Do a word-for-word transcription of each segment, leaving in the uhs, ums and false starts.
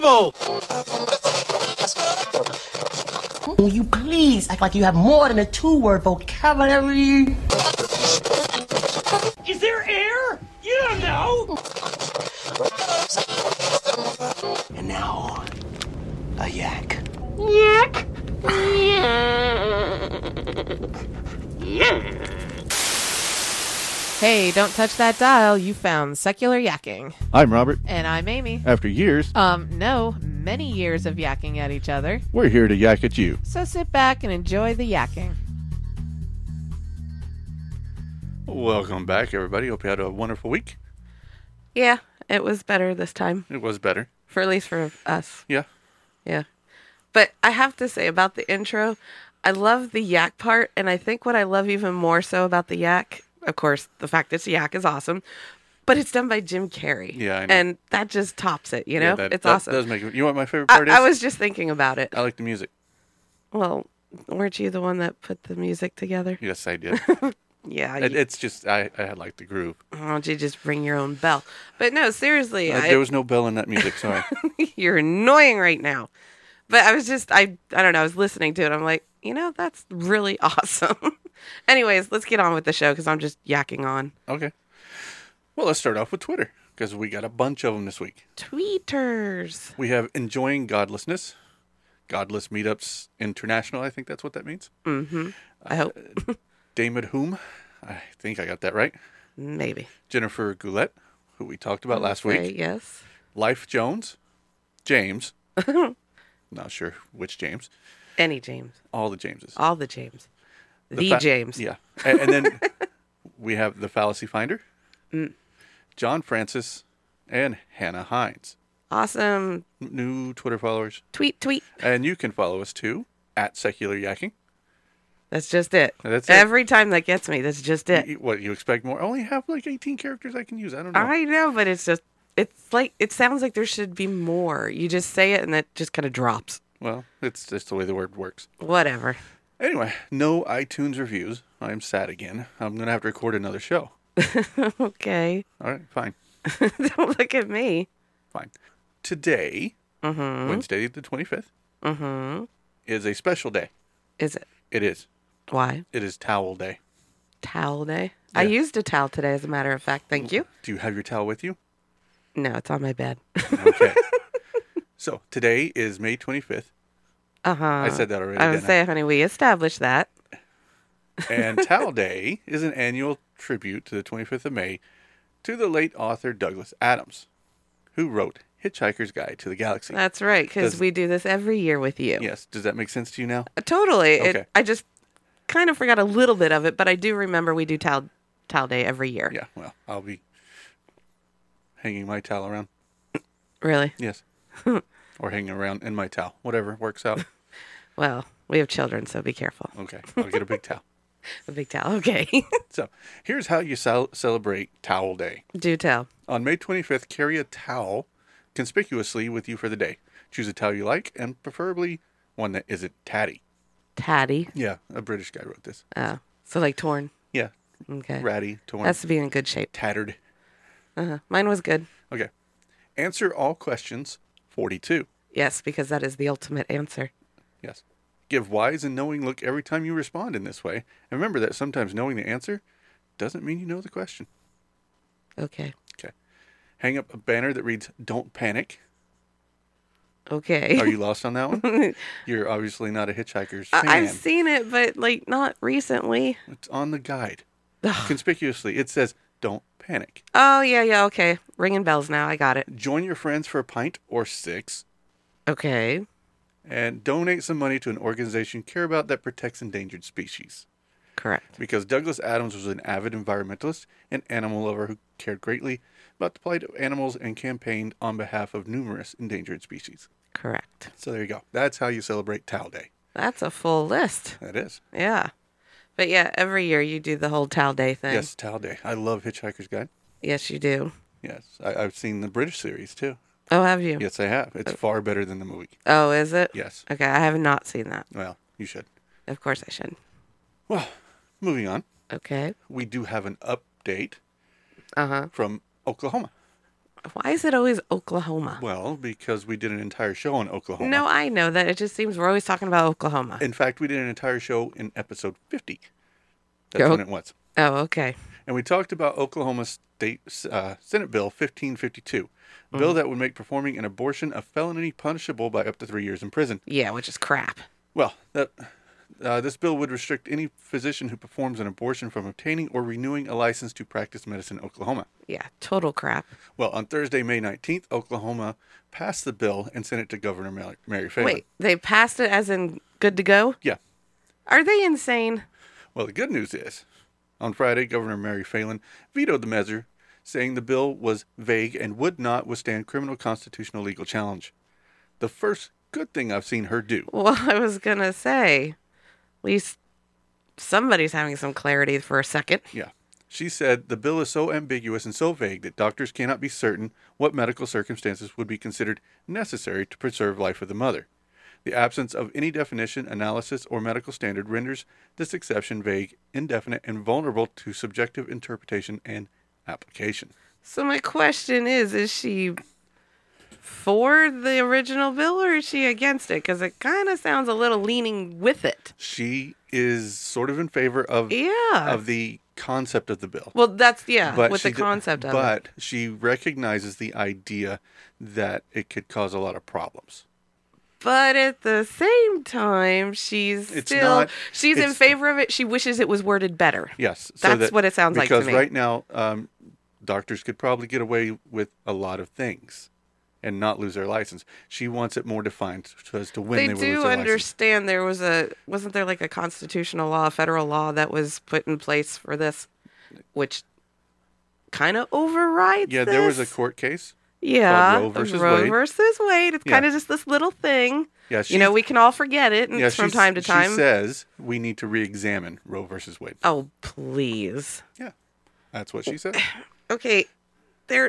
unbelievable! Will you please act like you have more than a two-word vocabulary? Is there air? You don't know! And now, a yak. Yak! Hey, don't touch that dial. You found Secular Yakking. I'm Robert. And I'm Amy. After years, Um, no, many years of yakking at each other. we're here to yak at you. So sit back and enjoy the yakking. Welcome back, everybody. Hope you had a wonderful week. Yeah, it was better this time. It was better. For at least for us. Yeah. Yeah. But I have to say about the intro, I love the yak part, and I think what I love even more so about the yak, of course, the fact it's a yak is awesome, but it's done by Jim Carrey. Yeah, I know. And that just tops it, you know? Yeah, that, it's that awesome. does make it. You know what my favorite I, part is? I was just thinking about it. I like the music. Well, weren't you the one that put the music together? Yes, I did. Yeah. it, you, it's just, I, I like the groove. why don't you just bring your own bell? But no, seriously. Uh, I, there was no bell in that music, sorry. You're annoying right now. But I was just, I, I don't know, I was listening to it. I'm like, you know, that's really awesome. Anyways, let's get on with the show because I'm just yakking on. Okay. Well, let's start off with Twitter because we got a bunch of them this week. Tweeters. We have Enjoying Godlessness, Godless Meetups International, I think that's what that means. Mm-hmm. I hope. Damon Whom, I think I got that right. Maybe. Jennifer Goulet, who we talked about last week. Okay, yes. Life Jones, James, not sure which James, Any James. all the Jameses. All the James. The, fa- James. Yeah. And, and then we have The Fallacy Finder, Mm. John Francis, and Hannah Hines. Awesome. New Twitter followers. Tweet, tweet. And you can follow us too, at Secular Yakking. That's just it. That's it. Every time that gets me, that's just it. Y- What, you expect more? I only have like eighteen characters I can use. I don't know. I know, but it's just, it's like, it sounds like there should be more. You just say it and that just kind of drops. Well, it's just the way the word works. Whatever. Anyway, no iTunes reviews. I'm sad again. I'm going to have to record another show. Okay. All right, fine. Don't look at me. Fine. Today, Mm-hmm. Wednesday the twenty-fifth, Mm-hmm. is a special day. Is it? It is. Why? It is Towel Day. Towel day. I Yeah. used a towel today, as a matter of fact. Thank you. Do you have your towel with you? No, it's on my bed. Okay. So, today is May twenty-fifth, Uh-huh. I said that already, I was didn't I? saying, honey, we established that. and Towel Day is an annual tribute to the twenty-fifth of May to the late author Douglas Adams, who wrote Hitchhiker's Guide to the Galaxy. That's right, because Does- we do this every year with you. Yes. Does that make sense to you now? Uh, Totally. Okay. It, I just kind of forgot a little bit of it, but I do remember we do towel, towel day every year. Yeah. Well, I'll be hanging my towel around. Really? Yes. Or hanging around in my towel. Whatever works out. Well, we have children, so be careful. Okay. I'll get a big towel. A big towel. Okay. So, here's how you cel- celebrate Towel Day. Do tell. On May twenty-fifth, carry a towel conspicuously with you for the day. Choose a towel you like, and preferably one that isn't tatty. Tatty. Yeah, a British guy wrote this. Oh. So like torn. Yeah, Okay. ratty, torn, Has to be in good shape. tattered. Uh-huh. Mine was good. Okay. Answer all questions forty-two. Yes, because that is the ultimate answer. Yes. Give wise and knowing look every time you respond in this way. And remember that sometimes knowing the answer doesn't mean you know the question. Okay. Okay. Hang up a banner that reads, "Don't panic." Okay. Are you lost on that one? You're obviously not a Hitchhiker's fan. I- I've seen it, but like not recently. It's on the guide. Conspicuously, it says, "Don't panic." Oh, yeah, yeah, okay. Ringing bells now. I got it. Join your friends for a pint or six, Okay. and donate some money to an organization you care about that protects endangered species. Correct. Because Douglas Adams was an avid environmentalist and animal lover who cared greatly about the plight of animals and campaigned on behalf of numerous endangered species. Correct. So there you go. That's how you celebrate Towel Day. That's a full list. That is. Yeah. But yeah, every year you do the whole towel day thing. Yes, Towel Day. I love Hitchhiker's Guide. Yes, you do. Yes. I, I've seen the British series too. Oh, have you? Yes, I have. It's far better than the movie. Oh, is it? Yes. Okay, I have not seen that. Well, you should. Of course I should. Well, moving on. Okay. We do have an update Uh-huh. from Oklahoma. Why is it always Oklahoma? Well, because we did an entire show on Oklahoma. No, I know that. It just seems we're always talking about Oklahoma. In fact, we did an entire show in episode fifty. That's Oh. when it was. Oh, okay. And we talked about Oklahoma State uh, Senate Bill fifteen fifty-two, a Mm. bill that would make performing an abortion a felony punishable by up to three years in prison. Yeah, which is crap. Well, that uh, this bill would restrict any physician who performs an abortion from obtaining or renewing a license to practice medicine in Oklahoma. Yeah, total crap. Well, on Thursday, May nineteenth, Oklahoma passed the bill and sent it to Governor Mary, Mary Phalan. Wait, they passed it as in good to go? Yeah. Are they insane? Well, the good news is, on Friday, Governor Mary Phalan vetoed the measure, saying the bill was vague and would not withstand criminal constitutional legal challenge. The first good thing I've seen her do. Well, I was going to say, at least somebody's having some clarity for a second. Yeah. She said the bill is so ambiguous and so vague that doctors cannot be certain what medical circumstances would be considered necessary to preserve life of the mother. The absence of any definition, analysis, or medical standard renders this exception vague, indefinite, and vulnerable to subjective interpretation and application. So my question is, is she for the original bill or is she against it? Because it kind of sounds a little leaning with it. She is sort of in favor of Yeah. of the concept of the bill. Well, that's, yeah, But with she the d- concept of it. But she recognizes the idea that it could cause a lot of problems. But at the same time, she's It's still, not- she's in it's- favor of it. She wishes it was worded better. Yes. That's what it sounds like to because me. right now, um, doctors could probably get away with a lot of things and not lose their license. She wants it more defined as to when They, they, will do lose their license. understand there was a, wasn't there like a constitutional law, a federal law that was put in place for this, which kind of overrides Yeah, there was a this? court case. Yeah, Roe versus Roe Wade. versus Wade. It's Yeah. kind of just this little thing. Yeah, You know, she's- we can all forget it and Yeah, from she's- time to time. She says we need to re-examine Roe versus Wade. Oh, please. Yeah, that's what she said. Okay, there,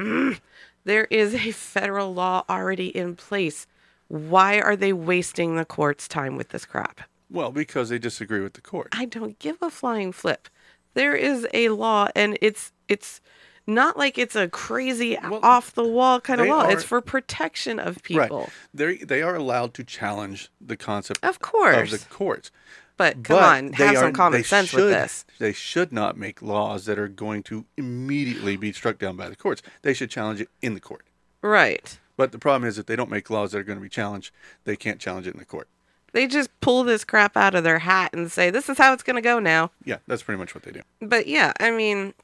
there is a federal law already in place. Why are they wasting the court's time with this crap? Well, because they disagree with the court. I don't give a flying flip. There is a law, and it's it's not like it's a crazy Well, off the wall kind of they law. are- It's for protection of people. Right. They they are allowed to challenge the concept Of course. of the courts. But come But on, they have some are- common they sense should, with this. They should not make laws that are going to immediately be struck down by the courts. They should challenge it in the court. Right. But the problem is if they don't make laws that are going to be challenged, they can't challenge it in the court. They just pull this crap out of their hat and say, this is how it's going to go now. Yeah, that's pretty much what they do. But yeah, I mean,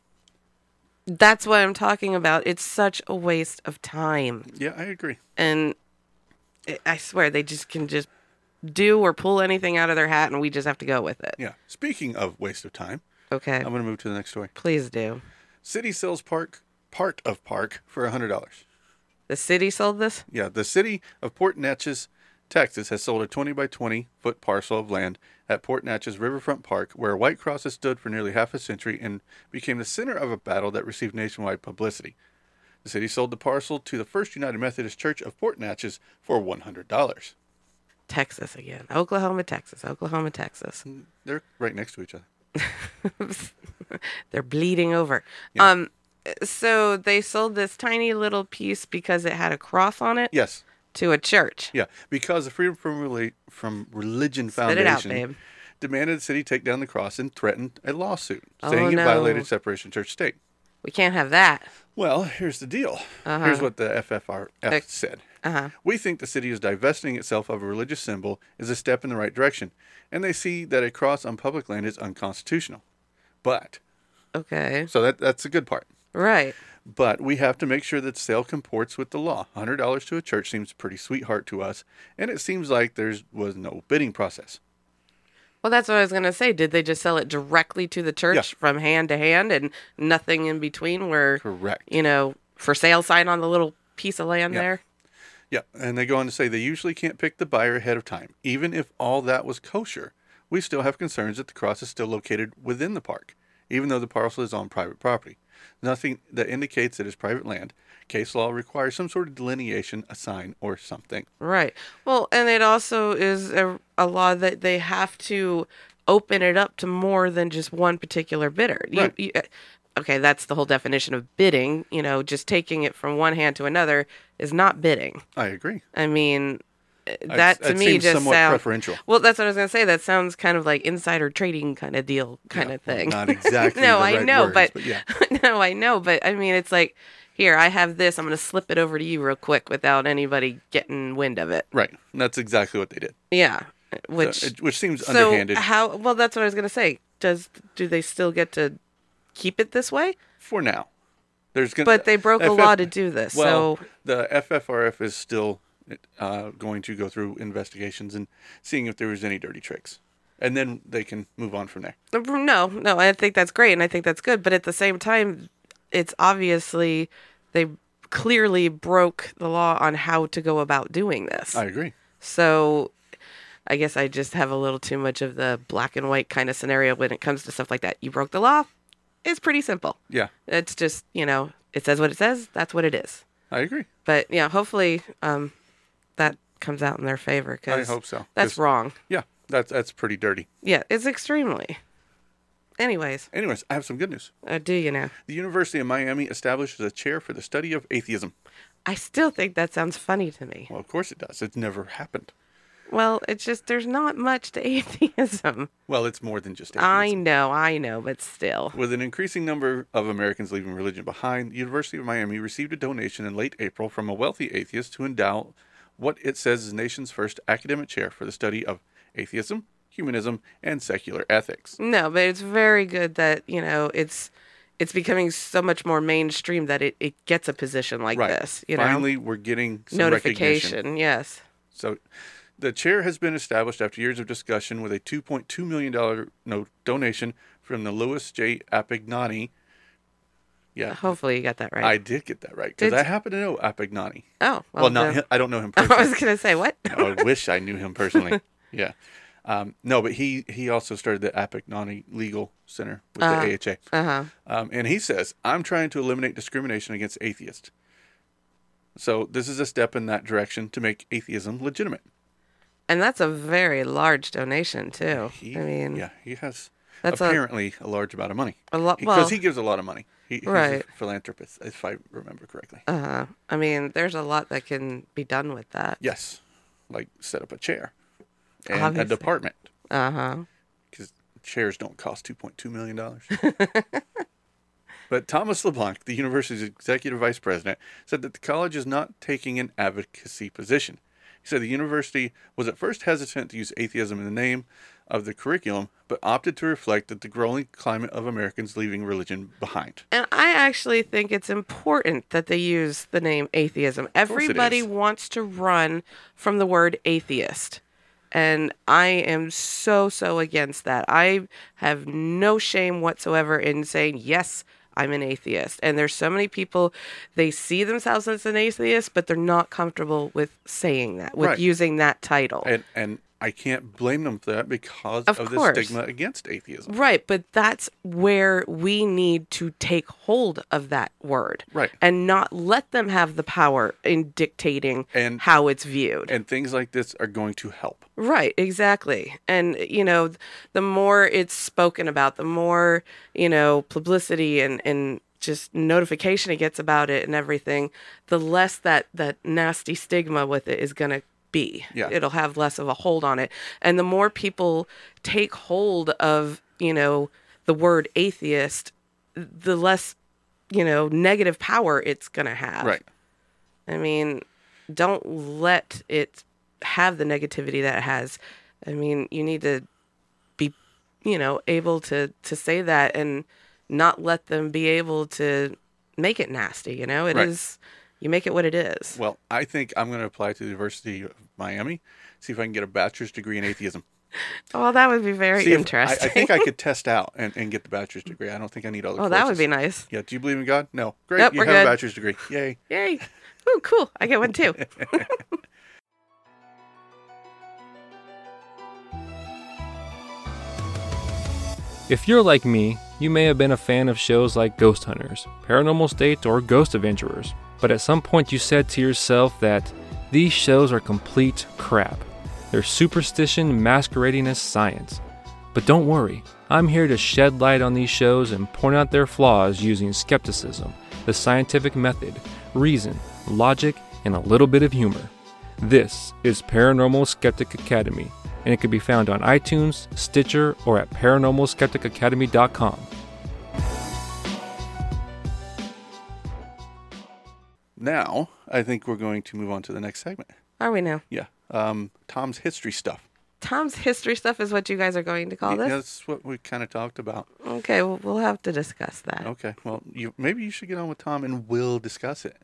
that's what I'm talking about. It's such a waste of time. Yeah, I agree. And it, I swear they just can just do or pull anything out of their hat and we just have to go with it. Yeah. Speaking of waste of time, Okay. I'm going to move to the next story. Please do. City sells park part of park for one hundred dollars. The city sold this? Yeah, the city of Port Neches, Texas, has sold a twenty by twenty foot parcel of land at Port Neches Riverfront Park, where White Cross has stood for nearly half a century and became the center of a battle that received nationwide publicity. The city sold the parcel to the First United Methodist Church of Port Neches for one hundred dollars. Texas again. Oklahoma, Texas. Oklahoma, Texas. They're right next to each other. They're bleeding over. Yeah. Um, so they sold this tiny little piece because it had a cross on it Yes. to a church. Yeah, because the Freedom from, Reli- from Religion Spit it out, Foundation babe. demanded the city take down the cross and threatened a lawsuit, Oh, saying it no. violated separation church state. We can't have that. Well, here's the deal. Uh-huh. Here's what the F F R F Uh, said. Uh-huh. We think the city is divesting itself of a religious symbol is a step in the right direction, and they see that a cross on public land is unconstitutional. But, Okay. so that that's the good part. Right. But we have to make sure that the sale comports with the law. one hundred dollars to a church seems pretty sweetheart to us, and it seems like there was no bidding process. Well, that's what I was going to say. Did they just sell it directly to the church Yeah. from hand to hand and nothing in between where, Correct. you know, for sale sign on the little piece of land Yeah. there? Yeah, and they go on to say they usually can't pick the buyer ahead of time. Even if all that was kosher, we still have concerns that the cross is still located within the park, even though the parcel is on private property. Nothing that indicates it is private land. Case law requires some sort of delineation, a sign, or something. Right. Well, and it also is a, a law that they have to open it up to more than just one particular bidder. You- Right. You, uh, okay, that's the whole definition of bidding. You know, just taking it from one hand to another is not bidding. I agree. I mean, that That's- to that me seems just somewhat sounds preferential. Well, that's what I was gonna say. That sounds kind of like insider trading kind of deal, kind Yeah, of thing. Not exactly. no, the I right know, words, but, but yeah. no, I know, but I mean, it's like, here, I have this. I'm gonna slip it over to you real quick without anybody getting wind of it. Right. That's exactly what they did. Yeah, which So, it- which seems so underhanded how? Well, that's what I was gonna say. Does do they still get to keep it this way? for now. There's gonna, But they broke a F F law to do this, Well, so the F F R F is still uh, going to go through investigations and seeing if there was any dirty tricks, and then they can move on from there. no, no. I think that's great, and I think that's good. But at the same time, it's obviously they clearly broke the law on how to go about doing this. I agree. So I guess I just have a little too much of the black and white kind of scenario when it comes to stuff like that. You broke the law. It's pretty simple. Yeah, It's just, you know, it says what it says. That's what it is. I agree. But yeah, hopefully um, that comes out in their favor. I Cause hope so. That's 'Cause- wrong. Yeah, that's that's pretty dirty. Yeah, it's extremely. Anyways, Anyways, I have some good news. uh, do you know? The University of Miami establishes a chair for the study of atheism. I still think that sounds funny to me. Well, of course it does. It's never happened. Well, it's just there's not much to atheism. Well, it's more than just atheism. I know, I know, but still. With an increasing number of Americans leaving religion behind, the University of Miami received a donation in late April from a wealthy atheist to endow what it says is the nation's first academic chair for the study of atheism, humanism, and secular ethics. No, but it's very good that, you know, it's it's becoming so much more mainstream that it, it gets a position like Right. this, you know. Finally, we're getting some recognition. Notification, yes. So the chair has been established after years of discussion with a two point two million dollars no, donation from the Louis J. Apignani. Yeah, Hopefully you got that right. I did get that right because Did- I happen to know Apignani. oh, Well, not then- him, I don't know him I personally. was going to say, what? I wish I knew him personally. Yeah. Um, no, but he, he also started the Apignani Legal Center with the A H A. Uh-huh. Um, and he says, I'm trying to eliminate discrimination against atheists. So this is a step in that direction to make atheism legitimate. And that's a very large donation, too. He, I mean, yeah, he has that's a- apparently a, large amount of money. A lot- Because well- he gives a lot of money. He, he's Right. a philanthropist, if I remember correctly. uh, I mean, there's a lot that can be done with that. Yes. Like set up a chair and Obviously. a department. Uh-huh. Because chairs don't cost two point two million dollars. But Thomas LeBlanc, the university's executive vice president, said that the college is not taking an advocacy position. He said the university was at first hesitant to use atheism in the name of the curriculum, but opted to reflect that the growing climate of Americans leaving religion behind. And I actually think it's important that they use the name atheism. course it Everybody is. wants to run from the word atheist. And I am so, so against that. I have no shame whatsoever in saying, yes, I'm an atheist. And there's so many people, they see themselves as an atheist, but they're not comfortable with saying that, with Right. using that title. And and I can't blame them for that because Of of, the course. stigma against atheism. Right, but that's where we need to take hold of that word. Right. And not let them have the power in dictating And- how it's viewed. And things like this are going to help. Right, exactly. And, you know, the more it's spoken about, the more, you know, publicity and, and just notification it gets about it and everything, the less that, that nasty stigma with it is going to be. Yeah. It'll have less of a hold on it. And the more people take hold of, you know, the word atheist, the less, you know, negative power it's going to have. Right. I mean, don't let it have the negativity that it has. I mean, you need to be, you know, able to, to say that and not let them be able to make it nasty, you know? It is, Right. you make it what it is. Well, I think I'm going to apply to the University of Miami, see if I can get a bachelor's degree in atheism. Well, that would be very See if- interesting. I, I think I could test out and, and get the bachelor's degree. I don't think I need all the Oh, that would courses. be nice. Yeah, do you believe in God? No. Great, Nope, you we're have good. a bachelor's degree. Yay. Yay. Ooh, cool. I get one too. If you're like me, you may have been a fan of shows like Ghost Hunters, Paranormal State, or Ghost Adventurers, but at some point you said to yourself that these shows are complete crap. They're superstition masquerading as science. But don't worry, I'm here to shed light on these shows and point out their flaws using skepticism, the scientific method, reason, logic, and a little bit of humor. This is Paranormal Skeptic Academy, and it can be found on iTunes, Stitcher, or at paranormal skeptic academy dot com. Now, I think we're going to move on to the next segment. Are we now? Yeah. Um, Tom's history stuff. Tom's history stuff is what you guys are going to call this? That's what we kind of talked about. Okay, well, we'll have to discuss that. Okay. Well, you maybe you should get on with Tom and we'll discuss it.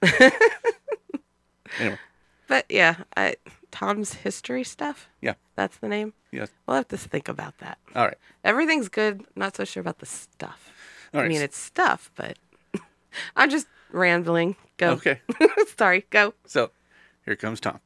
Anyway. But yeah, I, Tom's history stuff? Yeah. That's the name? Yes. We'll have to think about that. All right. Everything's good. Not so sure about the stuff. All right. I mean, it's stuff, but I'm just rambling. Go. Okay. Sorry, go. So, here comes Tom.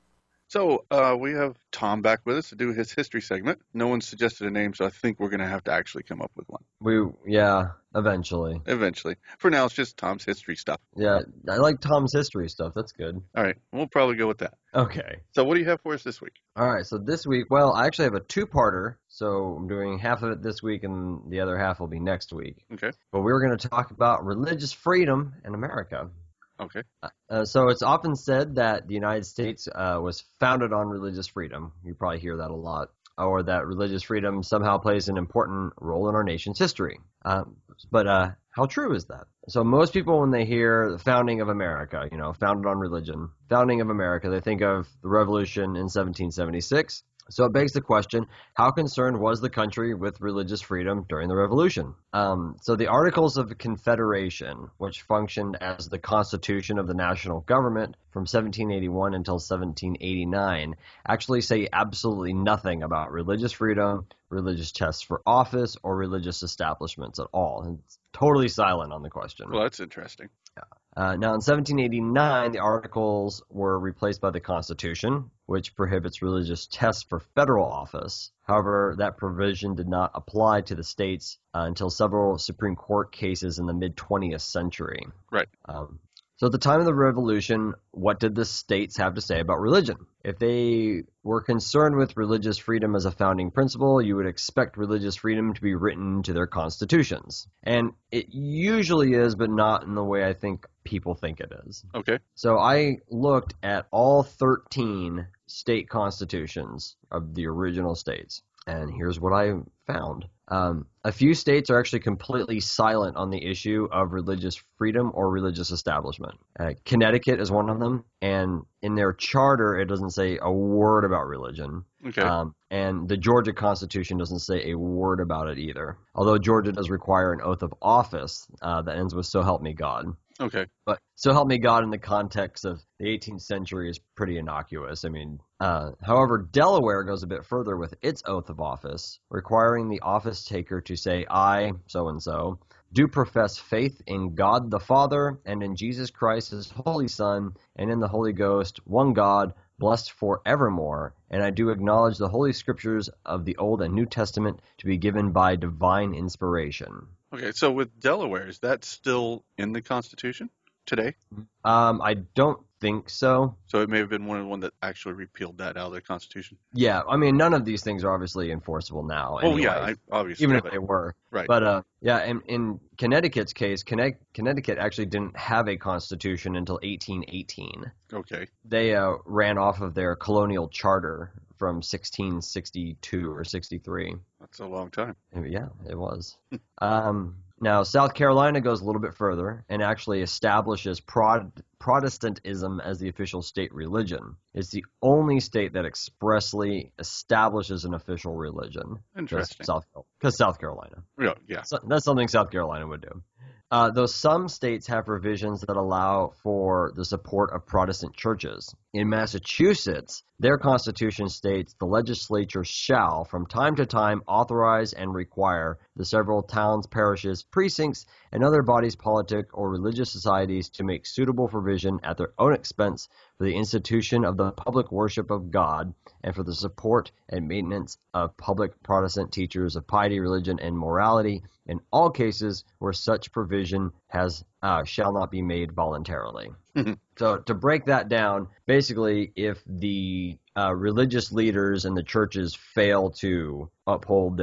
So, uh, we have Tom back with us to do his history segment. No one suggested a name, so I think we're going to have to actually come up with one. We, yeah, eventually. Eventually. For now, it's just Tom's history stuff. Yeah, I like Tom's history stuff. That's good. All right. We'll probably go with that. Okay. So, what do you have for us this week? All right, so this week, well, I actually have a two-parter, so I'm doing half of it this week and the other half will be next week. Okay. But we're going to talk about religious freedom in America. Okay. Uh, so it's often said that the United States uh, was founded on religious freedom. You probably hear that a lot. Or that religious freedom somehow plays an important role in our nation's history. Um, but uh, how true is that? So most people, when they hear the founding of America, you know, founded on religion, founding of America, they think of the revolution in seventeen seventy-six. So it begs the question, how concerned was the country with religious freedom during the Revolution? Um, so the Articles of Confederation, which functioned as the constitution of the national government from seventeen eighty-one until seventeen eighty-nine, actually say absolutely nothing about religious freedom, religious tests for office, or religious establishments at all. It's totally silent on the question. Well, that's interesting. Uh, now, in seventeen eighty-nine, the Articles were replaced by the Constitution, which prohibits religious tests for federal office. However, that provision did not apply to the states uh, until several Supreme Court cases in the mid-twentieth century. Right. Um, so at the time of the Revolution, what did the states have to say about religion? If they were concerned with religious freedom as a founding principle, you would expect religious freedom to be written into their constitutions. And it usually is, but not in the way I think people think it is. Okay. So I looked at all thirteen state constitutions of the original states, and here's what I found. Um, a few states are actually completely silent on the issue of religious freedom or religious establishment. Uh, Connecticut is one of them, and in their charter, it doesn't say a word about religion. Okay. Um, and the Georgia Constitution doesn't say a word about it either, although Georgia does require an oath of office uh, that ends with "So help me God." Okay. But "So help me God" in the context of the eighteenth century is pretty innocuous. I mean, uh, however, Delaware goes a bit further with its oath of office, requiring the office taker to say, "I, so-and-so, do profess faith in God the Father and in Jesus Christ, his Holy Son, and in the Holy Ghost, one God, blessed forevermore, and I do acknowledge the Holy Scriptures of the Old and New Testament to be given by divine inspiration." Okay, so with Delaware, is that still in the Constitution today? Um, I don't think so. So it may have been one of the one that actually repealed that out of the Constitution. Yeah, I mean, none of these things are obviously enforceable now. Oh, anyway, yeah, I, obviously. even if but- they were. Right. But uh, yeah, in, in Connecticut's case, Connect, Connecticut actually didn't have a constitution until eighteen eighteen. Okay. They uh, ran off of their colonial charter from sixteen sixty-two or sixty-three. That's a long time. Yeah, it was. um, now, South Carolina goes a little bit further and actually establishes Prod- Protestantism as the official state religion. It's the only state that expressly establishes an official religion. Interesting. South, because South Carolina. Yeah, yeah. So that's something South Carolina would do. Uh, though some states have provisions that allow for the support of Protestant churches. In Massachusetts, their constitution states the legislature shall, from time to time, authorize and require the several towns, parishes, precincts, and other bodies, politic or religious societies to make suitable provision at their own expense for the institution of the public worship of God and for the support and maintenance of public Protestant teachers of piety, religion, and morality in all cases where such provision has uh, shall not be made voluntarily. So to break that down, basically, if the uh, religious leaders and the churches fail to uphold their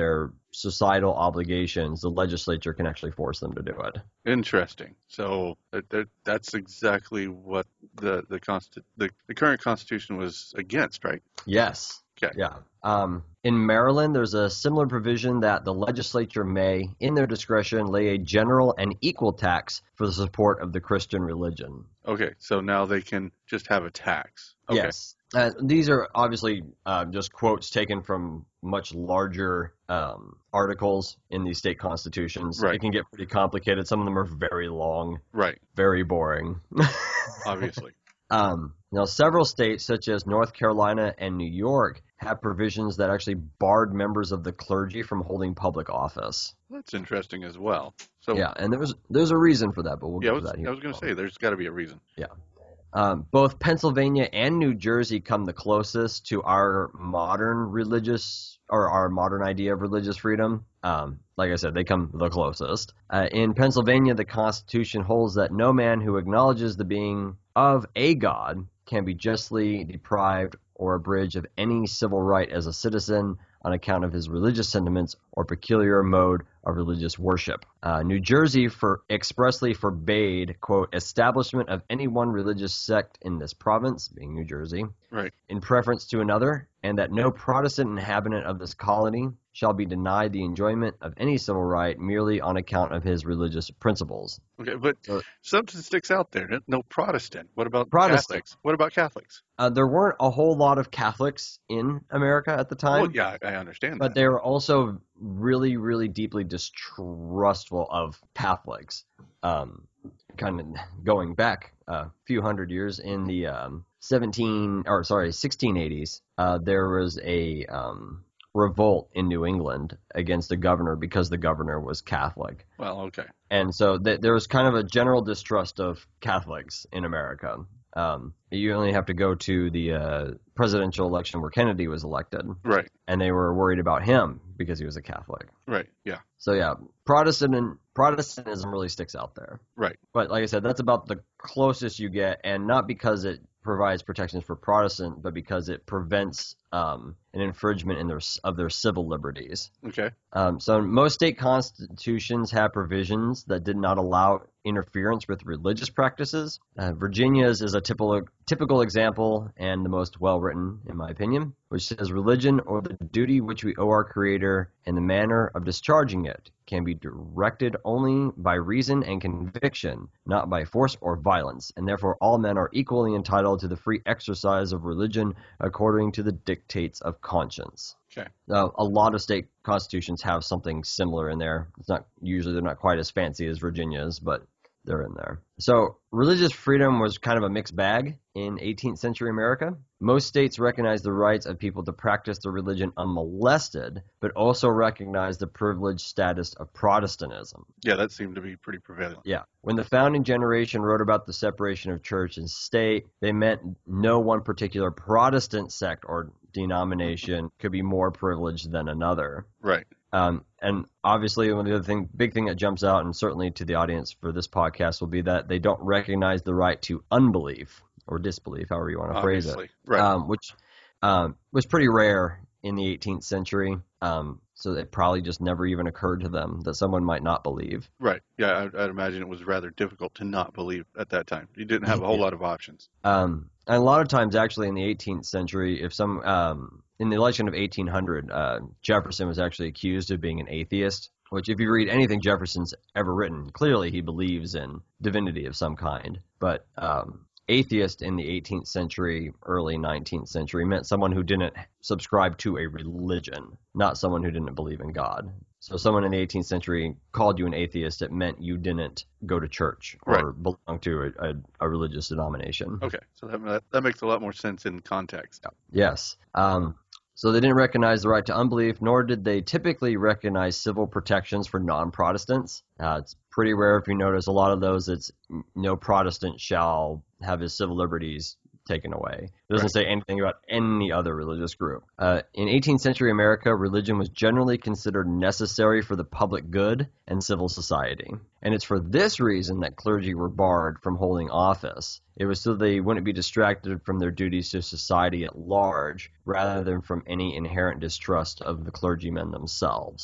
societal obligations, the legislature can actually force them to do it. Interesting. So that, that, that's exactly what the the, consti- the the current Constitution was against, right? Yes. Okay. Yeah. Um, in Maryland, there's a similar provision that the legislature may, in their discretion, lay a general and equal tax for the support of the Christian religion. Okay. So now they can just have a tax. Okay. Yes. Uh, these are obviously uh, just quotes taken from much larger um, articles in these state constitutions. Right. It can get pretty complicated. Some of them are very long, Right. very boring. Obviously. Um, now, several states, such as North Carolina and New York, have provisions that actually barred members of the clergy from holding public office. That's interesting as well. So Yeah, and there's there's a reason for that, but we'll yeah, I get was, to that here. I was going to say there's got to be a reason. Yeah. Um, both Pennsylvania and New Jersey come the closest to our modern religious or our modern idea of religious freedom. Um, like I said, they come the closest. Uh, in Pennsylvania, the Constitution holds that no man who acknowledges the being of a God can be justly deprived or abridged of any civil right as a citizen on account of his religious sentiments or peculiar mode of religious worship. Uh, New Jersey for expressly forbade, quote, establishment of any one religious sect in this province, being New Jersey, Right. in preference to another, and that no Protestant inhabitant of this colony shall be denied the enjoyment of any civil right merely on account of his religious principles. Okay, but So- something sticks out there. No Protestant. What about Protestant. Catholics? What about Catholics? Uh, there weren't a whole lot of Catholics in America at the time. Well, yeah, I understand But that. they were also really, really deeply distrustful of Catholics. Um, kind of going back a few hundred years in the um, seventeen or sorry sixteen eighties, uh, there was a um, revolt in New England against the governor because the governor was Catholic. Well, okay. And so th- there was kind of a general distrust of Catholics in America. Um, you only have to go to the uh, presidential election where Kennedy was elected, Right, and they were worried about him because he was a Catholic. right, yeah, So yeah, Protestant and Protestantism really sticks out there. right, But like I said, that's about the closest you get, and not because it provides protections for Protestant, but because it prevents um, an infringement in their of their civil liberties. okay, Um, so most state constitutions have provisions that did not allow interference with religious practices. Uh, Virginia's is a typical typical example and the most well written, in my opinion, which says religion or the duty which we owe our Creator and the manner of discharging it can be directed only by reason and conviction, not by force or violence, and therefore all men are equally entitled to the free exercise of religion according to the dictates of conscience. okay. Uh, a lot of state constitutions have something similar in there. It's not usually they're not quite as fancy as Virginia's, but they're in there. So religious freedom was kind of a mixed bag in eighteenth century America. Most states recognized the rights of people to practice their religion unmolested, but also recognized the privileged status of Protestantism. Yeah, that seemed to be pretty prevalent. Yeah. When the founding generation wrote about the separation of church and state, they meant no one particular Protestant sect or denomination could be more privileged than another. Right, Um, and obviously, one of the other thing, big thing that jumps out, and certainly to the audience for this podcast, will be that they don't recognize the right to unbelief or disbelief, however you want to phrase obviously. it, Right, um, which um, was pretty rare in the eighteenth century. Um, so it probably just never even occurred to them that someone might not believe. right. Yeah, I'd, I'd imagine it was rather difficult to not believe at that time. You didn't have a whole lot of options. Um, and a lot of times, actually, in the eighteenth century, if some um, in the election of eighteen hundred, uh, Jefferson was actually accused of being an atheist. Which, if you read anything Jefferson's ever written, clearly he believes in divinity of some kind. But um, atheist in the eighteenth century, early nineteenth century meant someone who didn't subscribe to a religion, not someone who didn't believe in God. So someone in the eighteenth century called you an atheist, it meant you didn't go to church or Right. belong to a, a, a religious denomination. Okay, so that, that that makes a lot more sense in context. Yes. Um, so they didn't recognize the right to unbelief, nor did they typically recognize civil protections for non-Protestants. Uh, it's pretty rare if you notice a lot of those, it's no Protestant shall have his civil liberties taken away. It doesn't say anything about any other religious group. Uh, in eighteenth century America, religion was generally considered necessary for the public good and civil society. And it's for this reason that clergy were barred from holding office. It was so they wouldn't be distracted from their duties to society at large, rather than from any inherent distrust of the clergymen themselves.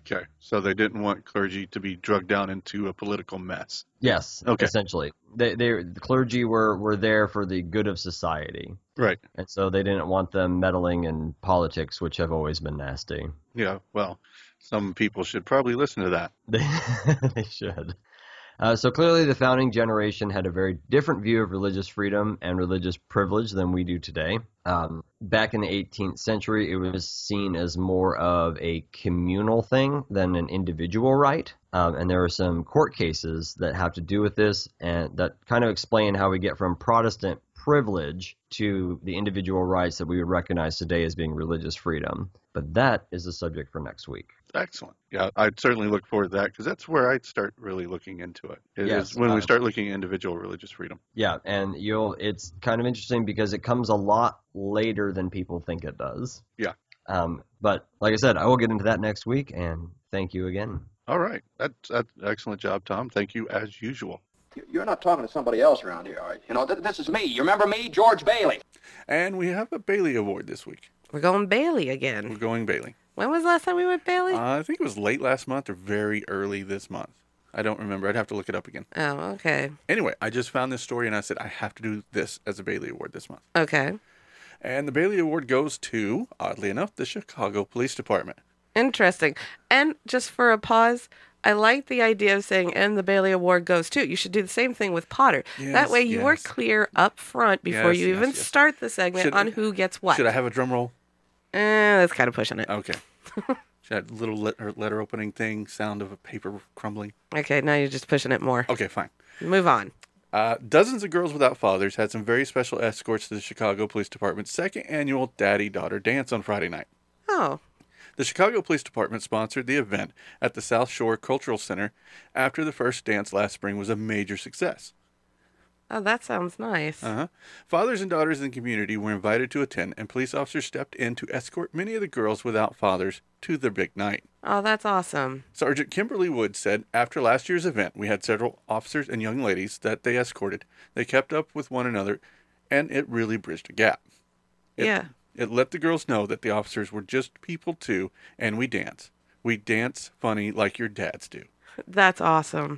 Okay, so they didn't want clergy to be drugged down into a political mess. Yes, Okay. essentially. They, they, the clergy were, were there for the good of society. Right. And so they didn't want them meddling in politics, which have always been nasty. Yeah, well, some people should probably listen to that. They, they should. Uh, so clearly the founding generation had a very different view of religious freedom and religious privilege than we do today. Um, back in the eighteenth century, it was seen as more of a communal thing than an individual right. Um, and there are some court cases that have to do with this and that kind of explain how we get from Protestant privilege to the individual rights that we would recognize today as being religious freedom. But that is a subject for next week. Excellent. Yeah, I'd certainly look forward to that because that's where I'd start really looking into it. It Yes, is when uh, we start looking at individual religious freedom. Yeah, and you'll it's kind of interesting because it comes a lot later than people think it does. Yeah. Um, but like I said, I will get into that next week, and thank you again. All right. That's, that's an excellent job, Tom. Thank you as usual. You're not talking to somebody else around here, are you? You know, th- this is me. You remember me, George Bailey? And we have a Bailey Award this week. We're going Bailey We're again. going Bailey. When was the last time we went Bailey? Uh, I think it was late last month or very early this month. I don't remember. I'd have to look it up again. Oh, okay. Anyway, I just found this story and I said I have to do this as a Bailey Award this month. Okay. And the Bailey Award goes to, oddly enough, the Chicago Police Department. Interesting. And just for a pause, I like the idea of saying, and the Bailey Award goes to. You should do the same thing with Potter. Yes, that way you are yes. clear up front before Yes, you yes, even yes. start the segment Should- on who gets what. Should I have a drum roll? Eh, that's kind of pushing it. Okay. Should that little letter, letter opening thing, sound of a paper crumbling? Okay, now you're just pushing it more. Okay, fine. Move on. Uh, dozens of girls without fathers had some very special escorts to the Chicago Police Department's second annual Daddy-Daughter Dance on Friday night. Oh, The Chicago Police Department sponsored the event at the South Shore Cultural Center after the first dance last spring was a major success. oh, that sounds nice. Uh-huh. Fathers and daughters in the community were invited to attend, and police officers stepped in to escort many of the girls without fathers to their big night. Oh, that's awesome. Sergeant Kimberly Wood said, after last year's event, we had several officers and young ladies that they escorted. They kept up with one another, and it really bridged a gap. It, Yeah. It let the girls know that the officers were just people too, and we dance. We dance funny like your dads do. That's awesome.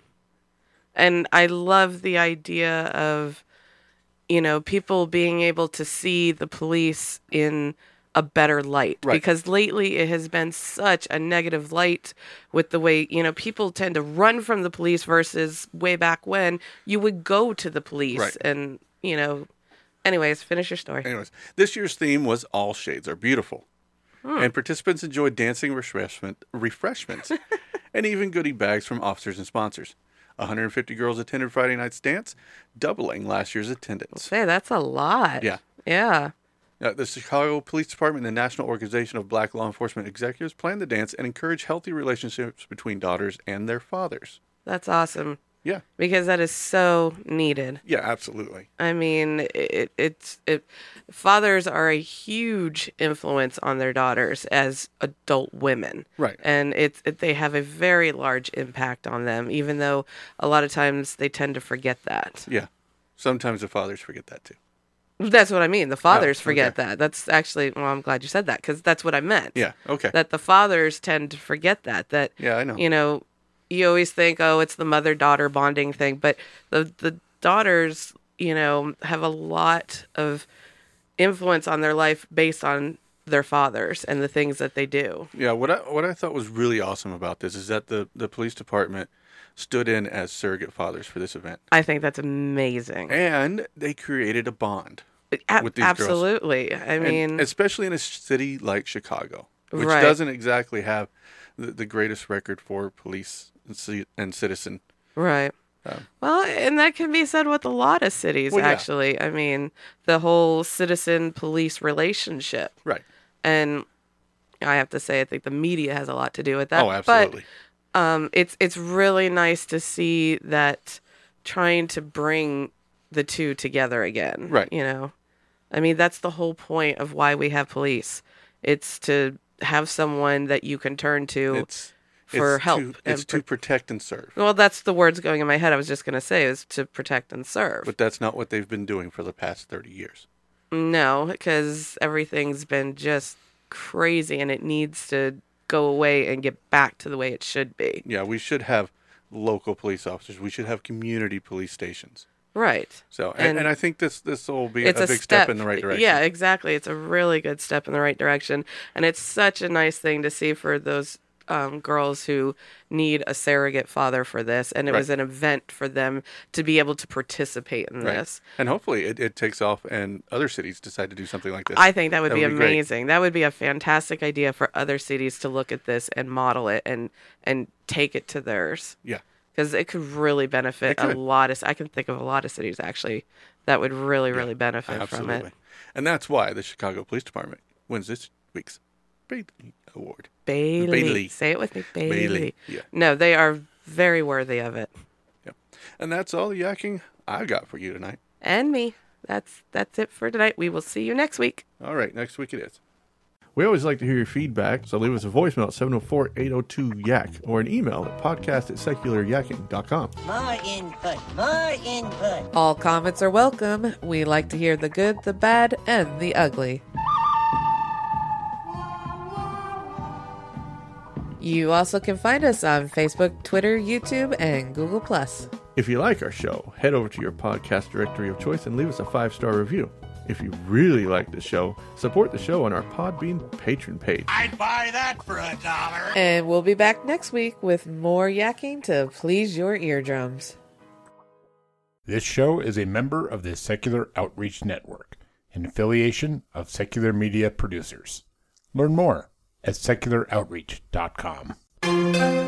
And I love the idea of, you know, people being able to see the police in a better light. Right. Because lately it has been such a negative light with the way, you know, people tend to run from the police versus way back when you would go to the police. Right. And, you know, anyways, finish your story. Anyways, this year's theme was All Shades Are Beautiful. Hmm. And participants enjoyed dancing refreshment, refreshments and even goodie bags from officers and sponsors. one hundred fifty girls attended Friday night's dance, doubling last year's attendance. Say, that's a lot. Yeah. Yeah. Uh, the Chicago Police Department and the National Organization of Black Law Enforcement Executives planned the dance and encourage healthy relationships between daughters and their fathers. That's awesome. Yeah. Because that is so needed. Yeah, absolutely. I mean, it, it's it. Fathers are a huge influence on their daughters as adult women, Right. and it's it, they have a very large impact on them. Even though a lot of times they tend to forget that. Yeah. Sometimes the fathers forget that too. That's what I mean. The fathers Oh, forget okay. that. That's actually well, I'm glad you said that because that's what I meant. Yeah. Okay. That the fathers tend to forget that. That Yeah, I know. You know, you always think, oh, it's the mother-daughter bonding thing, but the the daughters, you know, have a lot of influence on their life based on their fathers and the things that they do. Yeah, what I what I thought was really awesome about this is that the, the police department stood in as surrogate fathers for this event. I think that's amazing. And they created a bond A- with these girls. absolutely. I And mean, especially in a city like Chicago, which Right. doesn't exactly have the, the greatest record for police and, ci- and citizen. right. Um, Well, and that can be said with a lot of cities, Well, yeah. actually. I mean, the whole citizen-police relationship. Right. And I have to say, I think the media has a lot to do with that. Oh, absolutely. But um, it's it's really nice to see that trying to bring the two together again. Right. You know, I mean, that's the whole point of why we have police. It's to have someone that you can turn to It's for it's help. To, and it's to protect and serve. well, that's the words going in my head. I was just going to say is to protect and serve. But that's not what they've been doing for the past thirty years. No, because everything's been just crazy and it needs to go away and get back to the way it should be. Yeah, we should have local police officers. We should have community police stations. Right. So, and, And and I think this this will be It's a big step, in the right direction. Yeah, exactly. It's a really good step in the right direction. And it's such a nice thing to see for those um, girls who need a surrogate father for this. And it Right. was an event for them to be able to participate in Right. this. And hopefully it, it takes off and other cities decide to do something like this. I think that would That be would be great. amazing. That would be a fantastic idea for other cities to look at this and model it and, and take it to theirs. Yeah. Because it could really benefit It a could. lot of, I can think of a lot of cities actually that would really, really benefit Absolutely. from it. And that's why the Chicago Police Department wins this week's Bailey Award. Bailey. Bailey. Say it with me. Bailey. Bailey, yeah. No, they are very worthy of it. Yep. And that's all the yakking I got for you tonight. And me. That's that's it for tonight. We will see you next week. All right, next week it is. We always like to hear your feedback, so leave us a voicemail at seven oh four, eight oh two, yak or an email at podcast at secular yakking dot com. More input, more input. All comments are welcome. We like to hear the good, the bad, and the ugly. You also can find us on Facebook, Twitter, YouTube, and Google plus. If you like our show, head over to your podcast directory of choice and leave us a five-star review. If you really like the show, support the show on our Podbean patron page. I'd buy that for a dollar. And we'll be back next week with more yakking to please your eardrums. This show is a member of the Secular Outreach Network, an affiliation of Secular Media Producers. Learn more at secular outreach dot com.